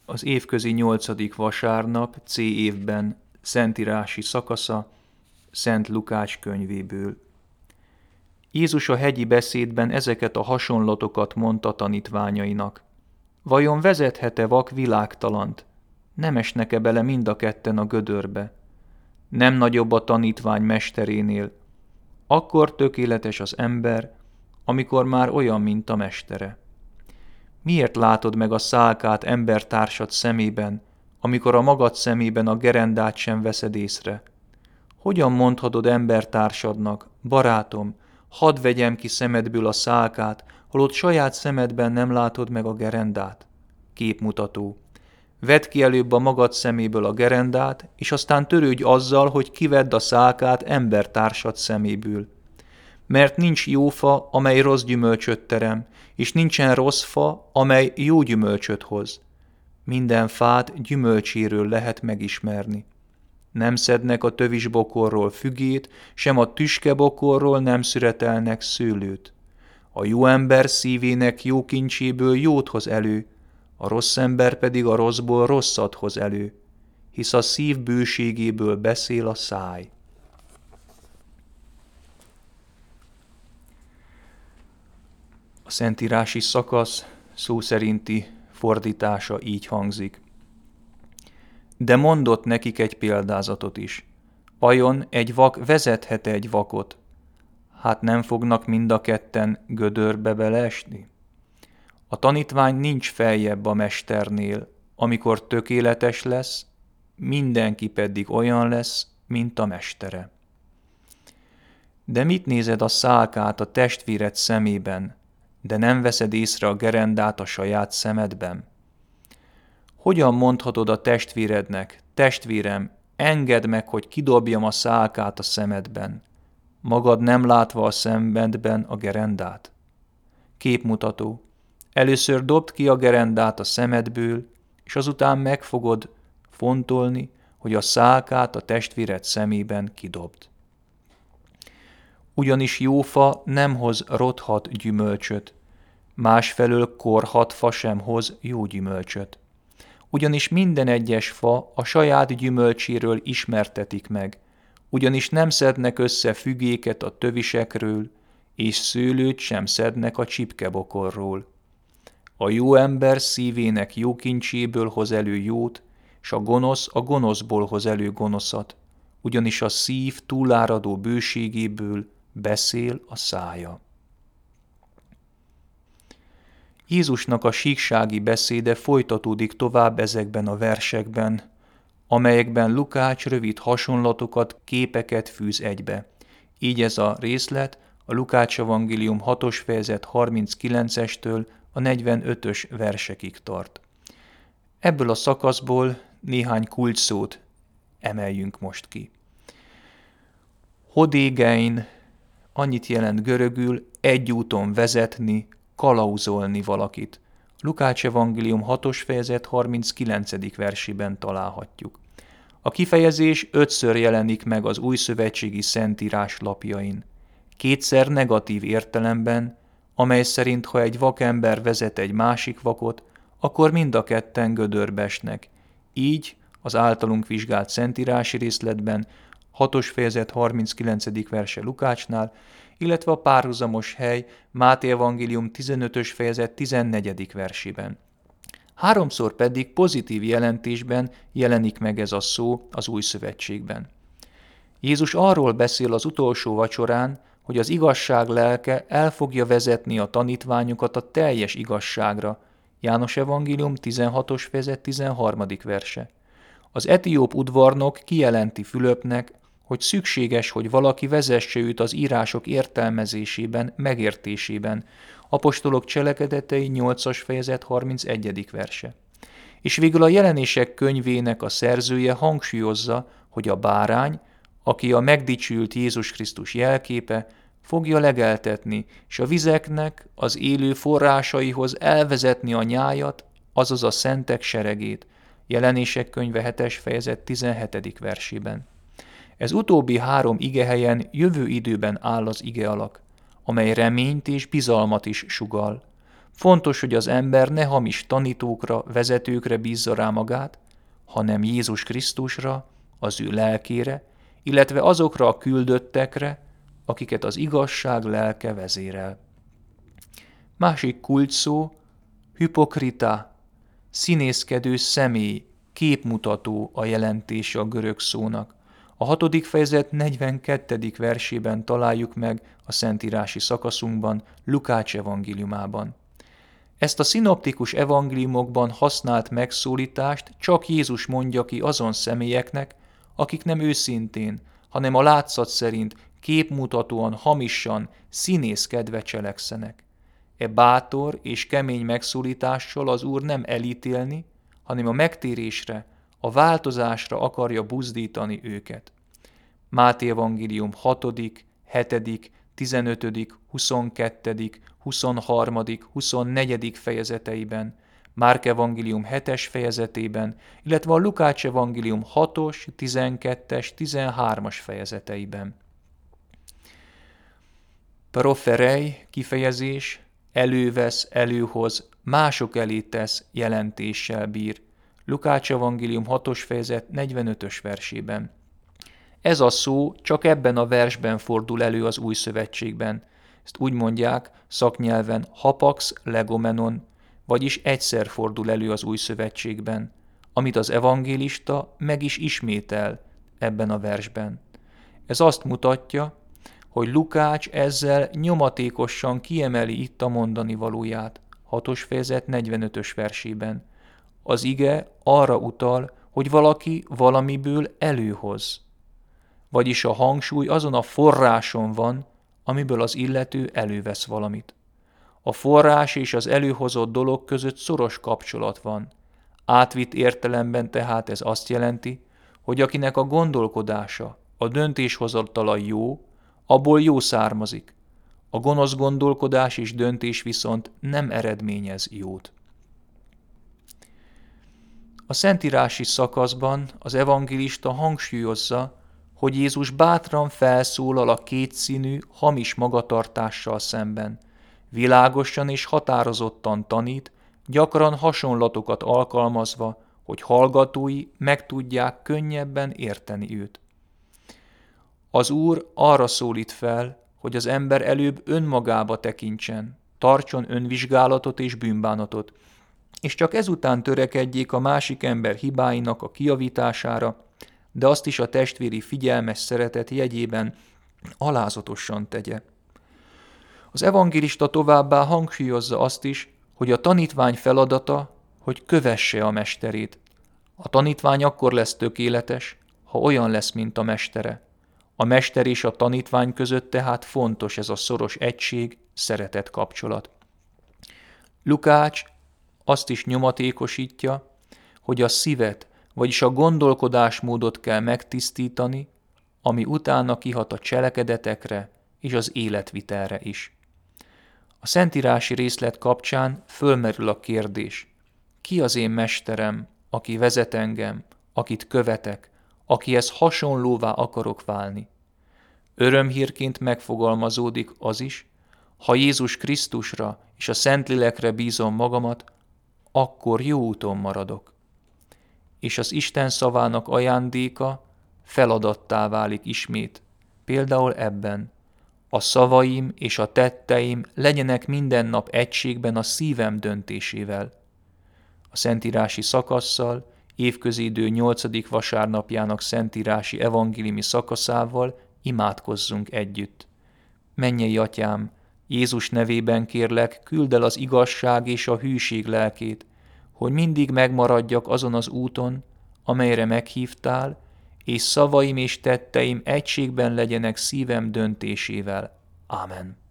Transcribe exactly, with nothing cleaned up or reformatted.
Az évközi nyolcadik vasárnap C évben szentírási szakasza Szent Lukács könyvéből. Jézus a hegyi beszédben ezeket a hasonlatokat mondta tanítványainak. Vajon vezethet-e vak világtalant? Nem esnek-e bele mind a ketten a gödörbe? Nem nagyobb a tanítvány mesterénél. Akkor tökéletes az ember, amikor már olyan, mint a mestere. Miért látod meg a szálkát embertársad szemében, amikor a magad szemében a gerendát sem veszed észre? Hogyan mondhatod embertársadnak, barátom, hadd vegyem ki szemedből a szálkát, holott saját szemedben nem látod meg a gerendát? Képmutató. Vedd ki előbb a magad szeméből a gerendát, és aztán törődj azzal, hogy kivedd a szálkát embertársad szeméből. Mert nincs jó fa, amely rossz gyümölcsöt terem, és nincsen rossz fa, amely jó gyümölcsöt hoz. Minden fát gyümölcséről lehet megismerni. Nem szednek a tövisbokorról fügét, sem a tüskebokorról nem szüretelnek szőlőt. A jó ember szívének jó kincséből jót hoz elő, a rossz ember pedig a rosszból rosszat hoz elő, hisz a szív bőségéből beszél a száj. A szentírási szakasz szó szerinti fordítása így hangzik. De mondott nekik egy példázatot is. Vajon egy vak vezethet egy vakot? Hát nem fognak mind a ketten gödörbe beleesni? A tanítvány nincs feljebb a mesternél, amikor tökéletes lesz, mindenki pedig olyan lesz, mint a mestere. De mit nézed a szálkát a testvéred szemében, de nem veszed észre a gerendát a saját szemedben? Hogyan mondhatod a testvérednek, testvérem, engedd meg, hogy kidobjam a szálkát a szemedben, magad nem látva a szemedben a gerendát? Képmutató. Először dobd ki a gerendát a szemedből, és azután meg fogod fontolni, hogy a szálkát a testvéred szemében kidobd. Ugyanis jó fa nem hoz rothadt gyümölcsöt, másfelől korhadt fa sem hoz jó gyümölcsöt. Ugyanis minden egyes fa a saját gyümölcséről ismertetik meg, ugyanis nem szednek össze fügéket a tövisekről, és szőlőt sem szednek a csipkebokorról. A jó ember szívének jó kincséből hoz elő jót, s a gonosz a gonoszból hoz elő gonoszat, ugyanis a szív túláradó bőségéből beszél a szája. Jézusnak a síksági beszéde folytatódik tovább ezekben a versekben, amelyekben Lukács rövid hasonlatokat, képeket fűz egybe. Így ez a részlet a Lukács evangélium hatos fejezet harminckilencestől a negyvenötös versekig tart. Ebből a szakaszból néhány kulcsszót emeljünk most ki. Hodégein annyit jelent görögül egy úton vezetni, kalauzolni valakit. Lukács evangélium hatos fejezet harminckilencedik versében találhatjuk. A kifejezés ötször jelenik meg az újszövetségi szentírás lapjain. Kétszer negatív értelemben, amely szerint ha egy vakember vezet egy másik vakot, akkor mind a ketten gödörbe esnek. Így az általunk vizsgált szentírási részletben hatos fejezet harminckilencedik verse Lukácsnál, illetve a párhuzamos hely Máté evangélium tizenötös fejezet tizennegyedik versében. Háromszor pedig pozitív jelentésben jelenik meg ez a szó az új szövetségben. Jézus arról beszél az utolsó vacsorán, hogy az igazság lelke el fogja vezetni a tanítványokat a teljes igazságra. János evangélium tizenhatos fejezet tizenharmadik verse. Az etióp udvarnok kijelenti Fülöpnek, hogy szükséges, hogy valaki vezesse őt az írások értelmezésében, megértésében. Apostolok cselekedetei nyolcas fejezet harmincegyedik verse. És végül a jelenések könyvének a szerzője hangsúlyozza, hogy a bárány, aki a megdicsült Jézus Krisztus jelképe, fogja legeltetni, és a vizeknek az élő forrásaihoz elvezetni a nyájat, azaz a szentek seregét. Jelenések könyve hetes fejezet tizenhetedik versében. Ez utóbbi három igehelyen jövő időben áll az igealak, amely reményt és bizalmat is sugall. Fontos, hogy az ember ne hamis tanítókra, vezetőkre bízza rá magát, hanem Jézus Krisztusra, az ő lelkére, illetve azokra a küldöttekre, akiket az igazság lelke vezérel. Másik kulcsszó hipokrita, színészkedő személy, képmutató a jelentése a görög szónak. A hatodik fejezet negyvenkettedik versében találjuk meg a szentírási szakaszunkban, Lukács evangéliumában. Ezt a szinoptikus evangéliumokban használt megszólítást csak Jézus mondja ki azon személyeknek, akik nem őszintén, hanem a látszat szerint képmutatóan, hamisan, színészkedve cselekszenek. E bátor és kemény megszólítással az Úr nem elítélni, hanem a megtérésre, a változásra akarja buzdítani őket. Máté evangélium hatodik, hetedik, tizenötödik, huszonkettedik, huszonharmadik, huszonnegyedik fejezeteiben, Márk evangélium hetes fejezetében, illetve a Lukács evangélium hatos, tizenkettes, tizenhármas fejezeteiben. Proferej kifejezés elővesz, előhoz, mások elé tesz jelentéssel bír. Lukács evangélium hatos fejezet negyvenötös versében. Ez a szó csak ebben a versben fordul elő az Új Szövetségben. Ezt úgy mondják szaknyelven hapax legomenon, vagyis egyszer fordul elő az Új Szövetségben, amit az evangélista meg is ismétel ebben a versben. Ez azt mutatja, hogy Lukács ezzel nyomatékosan kiemeli itt a mondani valóját, hatos fejezet negyvenötös versében. Az ige arra utal, hogy valaki valamiből előhoz. Vagyis a hangsúly azon a forráson van, amiből az illető elővesz valamit. A forrás és az előhozott dolog között szoros kapcsolat van. Átvitt értelemben tehát ez azt jelenti, hogy akinek a gondolkodása, a döntéshozatala jó, abból jó származik. A gonosz gondolkodás és döntés viszont nem eredményez jót. A szentírási szakaszban az evangélista hangsúlyozza, hogy Jézus bátran felszólal a kétszínű, hamis magatartással szemben. Világosan és határozottan tanít, gyakran hasonlatokat alkalmazva, hogy hallgatói meg tudják könnyebben érteni őt. Az Úr arra szólít fel, hogy az ember előbb önmagába tekintsen, tartson önvizsgálatot és bűnbánatot, és csak ezután törekedjék a másik ember hibáinak a kijavítására, de azt is a testvéri figyelmes szeretet jegyében alázatosan tegye. Az evangélista továbbá hangsúlyozza azt is, hogy a tanítvány feladata, hogy kövesse a mesterét. A tanítvány akkor lesz tökéletes, ha olyan lesz, mint a mestere. A mester és a tanítvány között tehát fontos ez a szoros egység, szeretet kapcsolat. Lukács azt is nyomatékosítja, hogy a szívet, vagyis a gondolkodásmódot kell megtisztítani, ami utána kihat a cselekedetekre és az életvitelre is. A szentírási részlet kapcsán fölmerül a kérdés, ki az én mesterem, aki vezet engem, akit követek, akihez hasonlóvá akarok válni. Örömhírként megfogalmazódik az is, ha Jézus Krisztusra és a Szentlélekre bízom magamat, akkor jó úton maradok. És az Isten szavának ajándéka feladattá válik ismét, például ebben. A szavaim és a tetteim legyenek minden nap egységben a szívem döntésével. A szentírási szakasszal, évközidő nyolcadik vasárnapjának szentírási evangéliumi szakaszával imádkozzunk együtt. Mennyei Atyám, Jézus nevében kérlek, küldd el az igazság és a hűség lelkét, hogy mindig megmaradjak azon az úton, amelyre meghívtál, és szavaim és tetteim egységben legyenek szívem döntésével. Ámen.